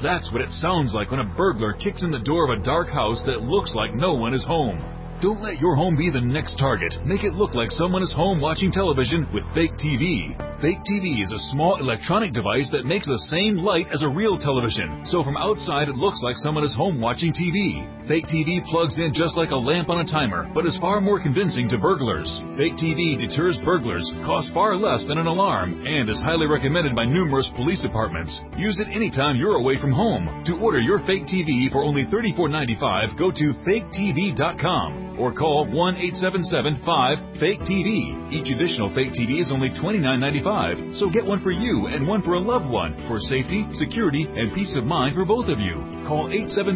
That's what it sounds like when a burglar kicks in the door of a dark house that looks like no one is home. Don't let your home be the next target. Make it look like someone is home watching television with Fake TV. Fake TV is a small electronic device that makes the same light as a real television. So from outside, it looks like someone is home watching TV. Fake TV plugs in just like a lamp on a timer, but is far more convincing to burglars. Fake TV deters burglars, costs far less than an alarm, and is highly recommended by numerous police departments. Use it anytime you're away from home. To order your Fake TV for only $34.95, go to faketv.com. or call 1-877-5-FAKE-TV. Each additional Fake TV is only $29.95, so get one for you and one for a loved one for safety, security, and peace of mind for both of you. Call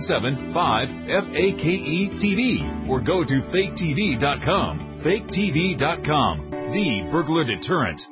877-5-FAKE-TV or go to faketv.com. faketv.com, the burglar deterrent.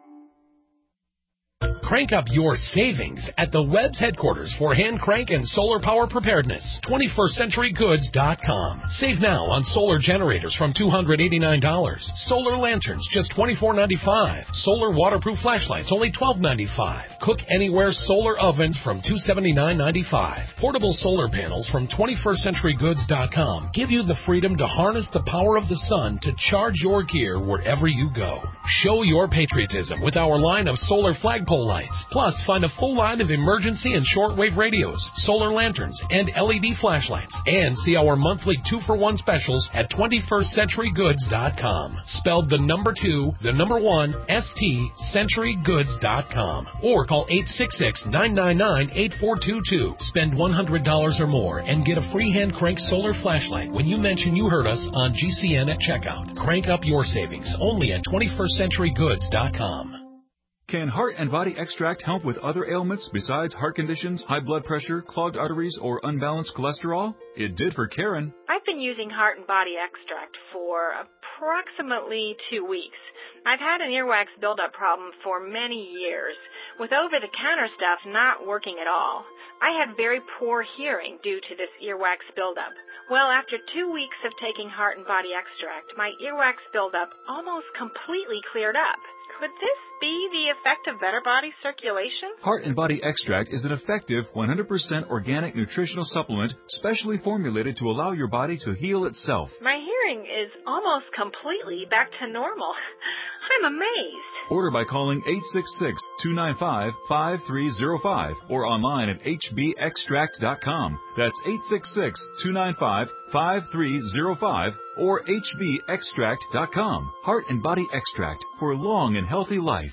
Crank up your savings at the Webb's headquarters for hand crank and solar power preparedness. 21stCenturyGoods.com. Save now on solar generators from $289. Solar lanterns just $24.95. Solar waterproof flashlights only $12.95. Cook anywhere solar ovens from $279.95. Portable solar panels from 21stCenturyGoods.com give you the freedom to harness the power of the sun to charge your gear wherever you go. Show your patriotism with our line of solar flagpole lights. Plus, find a full line of emergency and shortwave radios, solar lanterns, and LED flashlights. And see our monthly 2-for-1 specials at 21stCenturyGoods.com. Spelled the number 2, the number 1, ST, CenturyGoods.com. Or call 866-999-8422. Spend $100 or more and get a free hand crank solar flashlight when you mention you heard us on GCN at checkout. Crank up your savings only at 21stCenturyGoods.com. Can Heart and Body Extract help with other ailments besides heart conditions, high blood pressure, clogged arteries, or unbalanced cholesterol? It did for Karen. I've been using Heart and Body Extract for approximately 2 weeks. I've had an earwax buildup problem for many years, with over-the-counter stuff not working at all. I had very poor hearing due to this earwax buildup. Well, after 2 weeks of taking Heart and Body Extract, my earwax buildup almost completely cleared up. Could this be the effect of better body circulation? Heart and Body Extract is an effective 100% organic nutritional supplement specially formulated to allow your body to heal itself. My hearing is almost completely back to normal. I'm amazed. Order by calling 866-295-5305 or online at hbextract.com. That's 866-295-5305 or hbextract.com. Heart and Body Extract for a long and healthy life.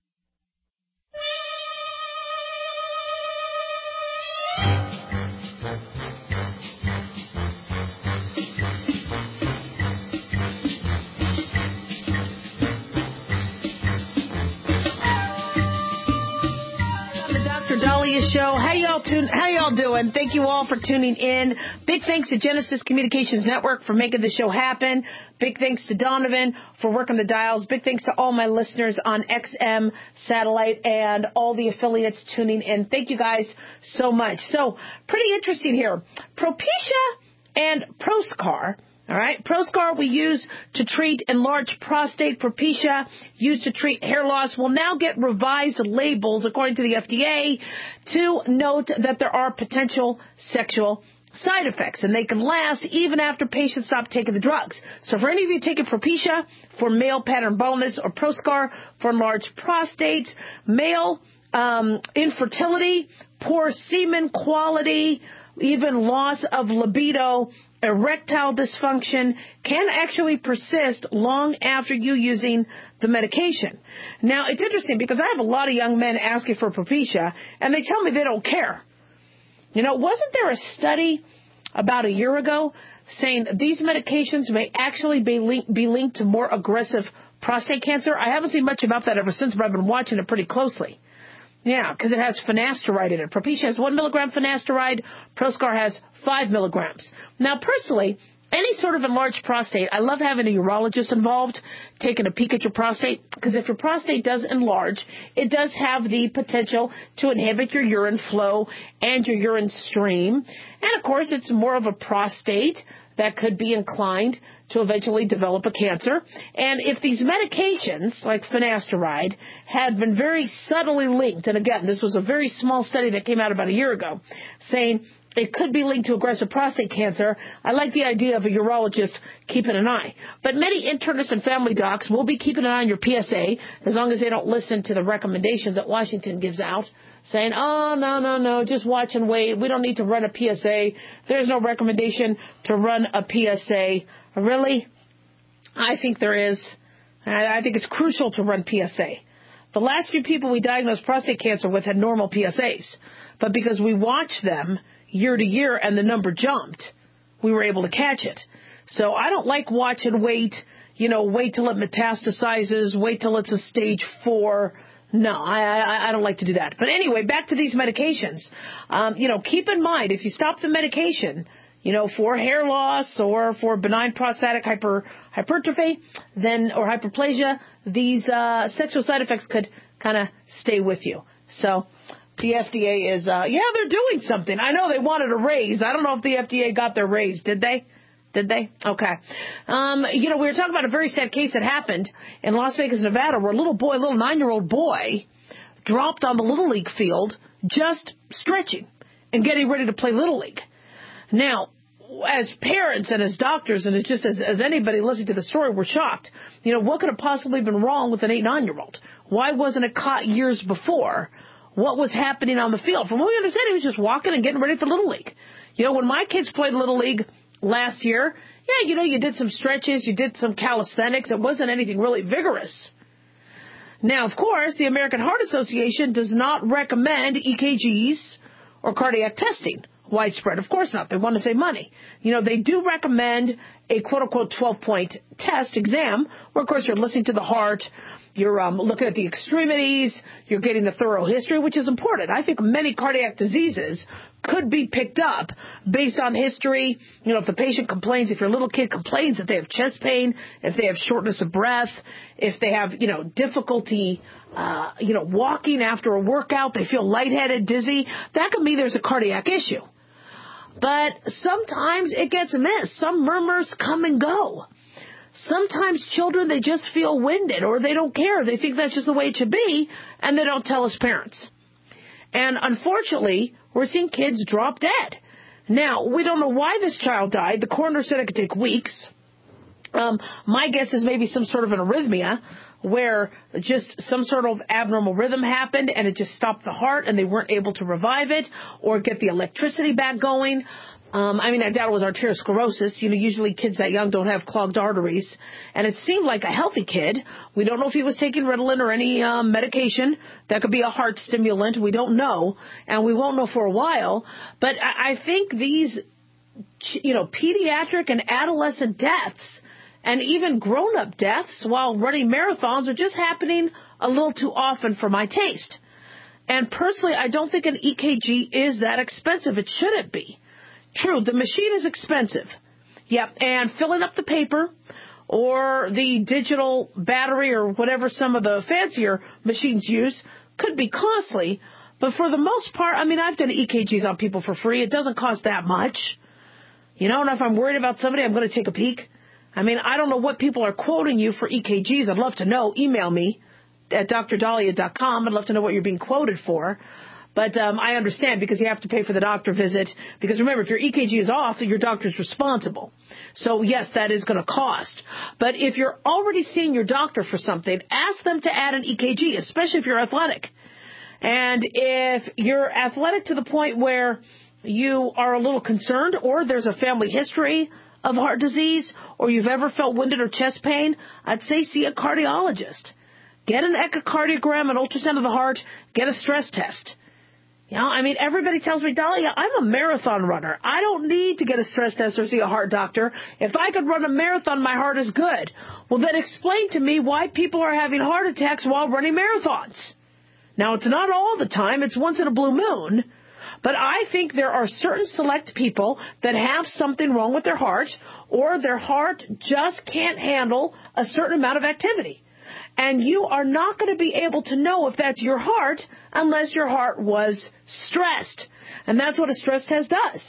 Show. How y'all doing? Thank you all for tuning in. Big thanks to Genesis Communications Network for making the show happen. Big thanks to Donovan for working the dials. Big thanks to all my listeners on XM Satellite and all the affiliates tuning in. Thank you guys so much. So, pretty interesting here. Propecia and Proscar. All right. Proscar we use to treat enlarged prostate. Propecia used to treat hair loss will now get revised labels according to the FDA to note that there are potential sexual side effects and they can last even after patients stop taking the drugs. So for any of you taking Propecia for male pattern baldness or Proscar for enlarged prostate, male infertility, poor semen quality, even loss of libido, erectile dysfunction can actually persist long after you using the medication. Now, it's interesting because I have a lot of young men asking for Propecia, and they tell me they don't care. You know, wasn't there a study about a year ago saying these medications may actually be linked to more aggressive prostate cancer? I haven't seen much about that ever since, but I've been watching it pretty closely. Yeah, because it has finasteride in it. Propecia has 1 milligram finasteride. Proscar has 5 milligrams. Now, personally, any sort of enlarged prostate, I love having a urologist involved, taking a peek at your prostate, because if your prostate does enlarge, it does have the potential to inhibit your urine flow and your urine stream. And, of course, it's more of a prostate that could be inclined to eventually develop a cancer. And if these medications, like finasteride, had been very subtly linked, and again, this was a very small study that came out about a year ago, saying it could be linked to aggressive prostate cancer, I like the idea of a urologist keeping an eye. But many internists and family docs will be keeping an eye on your PSA as long as they don't listen to the recommendations that Washington gives out, saying, oh, no, just watch and wait. We don't need to run a PSA. There's no recommendation to run a PSA. Really? I think there is. I think it's crucial to run PSA. The last few people we diagnosed prostate cancer with had normal PSAs. But because we watched them year to year and the number jumped, we were able to catch it. So I don't like watch and wait, wait till it metastasizes, wait till it's a stage 4. No, I don't like to do that. But anyway, back to these medications. Keep in mind, if you stop the medication, for hair loss or for benign prostatic hypertrophy, or hyperplasia, these sexual side effects could kind of stay with you. So the FDA is, they're doing something. I know they wanted a raise. I don't know if the FDA got their raise. Did they? Okay. We were talking about a very sad case that happened in Las Vegas, Nevada, where a little 9-year-old boy dropped on the Little League field just stretching and getting ready to play Little League. Now, as parents and as doctors and just as anybody listening to the story, we're shocked. What could have possibly been wrong with an 8, 9-year-old? Why wasn't it caught years before? What was happening on the field? From what we understand, he was just walking and getting ready for Little League. When my kids played Little League last year, you did some stretches, you did some calisthenics. It wasn't anything really vigorous. Now, of course, the American Heart Association does not recommend EKGs or cardiac testing widespread. Of course not. They want to save money. They do recommend a quote-unquote 12-point test exam where, of course, you're listening to the heart, you're looking at the extremities, you're getting a thorough history, which is important. I think many cardiac diseases could be picked up based on history. If the patient complains, if your little kid complains that they have chest pain, if they have shortness of breath, if they have, difficulty, walking after a workout, they feel lightheaded, dizzy, that could mean there's a cardiac issue. But sometimes it gets missed. Some murmurs come and go. Sometimes children, they just feel winded or they don't care. They think that's just the way it should be, and they don't tell us parents. And unfortunately, we're seeing kids drop dead. Now, we don't know why this child died. The coroner said it could take weeks. My guess is maybe some sort of an arrhythmia where just some sort of abnormal rhythm happened and it just stopped the heart and they weren't able to revive it or get the electricity back going. I doubt it was arteriosclerosis. Usually kids that young don't have clogged arteries. And it seemed like a healthy kid. We don't know if he was taking Ritalin or any medication. That could be a heart stimulant. We don't know. And we won't know for a while. But I think these, pediatric and adolescent deaths and even grown-up deaths while running marathons are just happening a little too often for my taste. And personally, I don't think an EKG is that expensive. It shouldn't be. True, the machine is expensive. Yep, and filling up the paper or the digital battery or whatever some of the fancier machines use could be costly. But for the most part, I've done EKGs on people for free. It doesn't cost that much. And if I'm worried about somebody, I'm going to take a peek. I don't know what people are quoting you for EKGs. I'd love to know. Email me at drdahlia.com. I'd love to know what you're being quoted for. But I understand because you have to pay for the doctor visit. Because remember, if your EKG is off, your doctor's responsible. So, yes, that is going to cost. But if you're already seeing your doctor for something, ask them to add an EKG, especially if you're athletic. And if you're athletic to the point where you are a little concerned or there's a family history of heart disease or you've ever felt winded or chest pain, I'd say see a cardiologist. Get an echocardiogram, an ultrasound of the heart, get a stress test. Everybody tells me, Dahlia, I'm a marathon runner. I don't need to get a stress test or see a heart doctor. If I could run a marathon, my heart is good. Well, then explain to me why people are having heart attacks while running marathons. Now, it's not all the time. It's once in a blue moon. But I think there are certain select people that have something wrong with their heart or their heart just can't handle a certain amount of activity. And you are not going to be able to know if that's your heart unless your heart was stressed. And that's what a stress test does.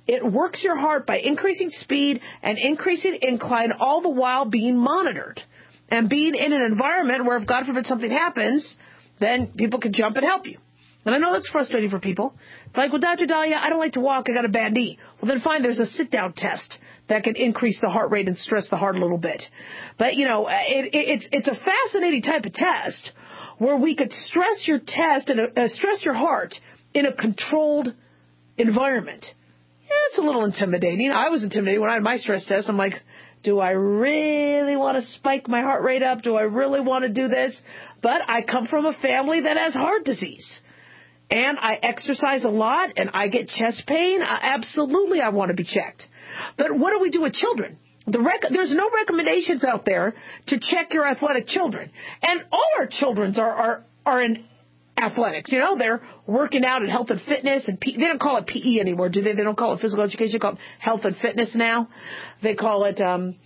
It works your heart by increasing speed and increasing incline, all the while being monitored and being in an environment where if God forbid something happens, then people can jump and help you. And I know that's frustrating for people. It's like, well, Dr. Dahlia, I don't like to walk. I got a bad knee. Well, then fine, there's a sit-down test that can increase the heart rate and stress the heart a little bit. But, it's a fascinating type of test where we could stress your test and stress your heart in a controlled environment. Yeah, it's a little intimidating. I was intimidated when I had my stress test. I'm like, do I really want to spike my heart rate up? Do I really want to do this? But I come from a family that has heart disease. And I exercise a lot, and I get chest pain. Absolutely, I want to be checked. But what do we do with children? There's no recommendations out there to check your athletic children. And all our children are in athletics. They're working out in health and fitness. And they don't call it PE anymore, do they? They don't call it physical education. They call it health and fitness now. They call it,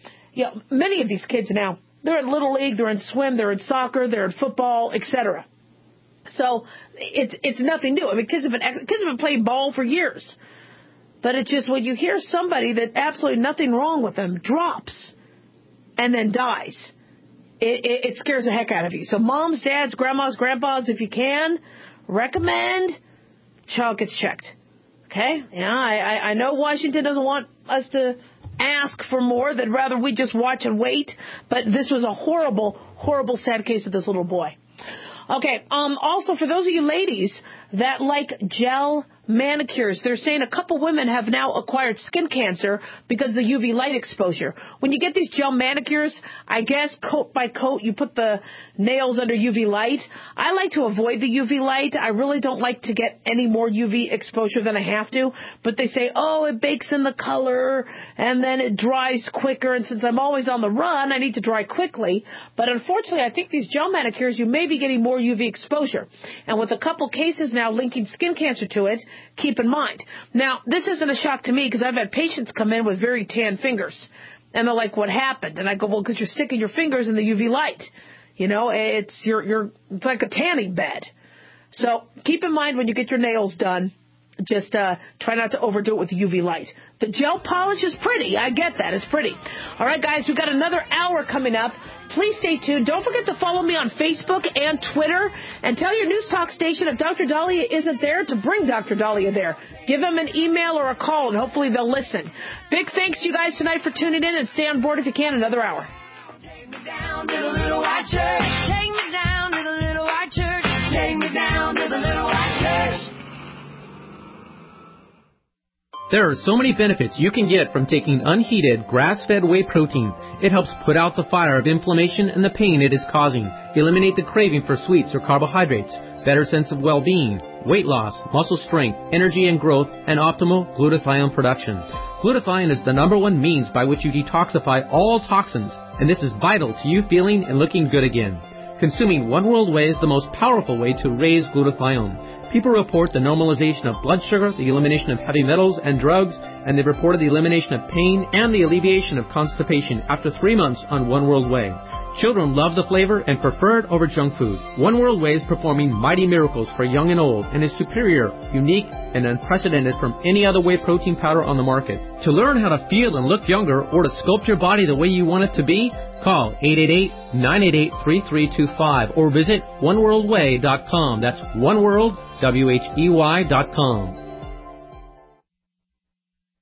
many of these kids now, they're in Little League, they're in swim, they're in soccer, they're in football, etc. So it's nothing new. I mean, kids have been playing ball for years. But it's just when you hear somebody that absolutely nothing wrong with them drops and then dies, it scares the heck out of you. So moms, dads, grandmas, grandpas, if you can, recommend child gets checked. Okay? Yeah, I know Washington doesn't want us to ask for more. They'd rather we just watch and wait. But this was a horrible, horrible, sad case of this little boy. Okay, also for those of you ladies that like gel manicures, they're saying a couple women have now acquired skin cancer because of the UV light exposure. When you get these gel manicures, I guess coat by coat, you put the nails under UV light. I like to avoid the UV light. I really don't like to get any more UV exposure than I have to. But they say, it bakes in the color and then it dries quicker. And since I'm always on the run, I need to dry quickly. But unfortunately, I think these gel manicures, you may be getting more UV exposure. And with a couple cases now linking skin cancer to it, keep in mind. Now, this isn't a shock to me because I've had patients come in with very tan fingers. And they're like, what happened? And I go, well, because you're sticking your fingers in the UV light. It's like a tanning bed. So keep in mind when you get your nails done, just try not to overdo it with the UV light. The gel polish is pretty. I get that. It's pretty. All right, guys, we've got another hour coming up. Please stay tuned. Don't forget to follow me on Facebook and Twitter. And tell your news talk station if Dr. Dahlia isn't there to bring Dr. Dahlia there. Give them an email or a call, and hopefully they'll listen. Big thanks to you guys tonight for tuning in, and stay on board if you can another hour. Take me down to the little white church. Take me down to the little white church. Take me down to the little white church. There are so many benefits you can get from taking unheated, grass-fed whey protein. It helps put out the fire of inflammation and the pain it is causing, eliminate the craving for sweets or carbohydrates, better sense of well-being, weight loss, muscle strength, energy and growth, and optimal glutathione production. Glutathione is the number one means by which you detoxify all toxins, and this is vital to you feeling and looking good again. Consuming One World Whey is the most powerful way to raise glutathione. People report the normalization of blood sugar, the elimination of heavy metals and drugs, and they've reported the elimination of pain and the alleviation of constipation after 3 months on One World Whey. Children love the flavor and prefer it over junk food. One World Whey is performing mighty miracles for young and old and is superior, unique, and unprecedented from any other whey protein powder on the market. To learn how to feel and look younger or to sculpt your body the way you want it to be, call 888-988-3325 or visit oneworldwhey.com. That's oneworld, WHEY.com.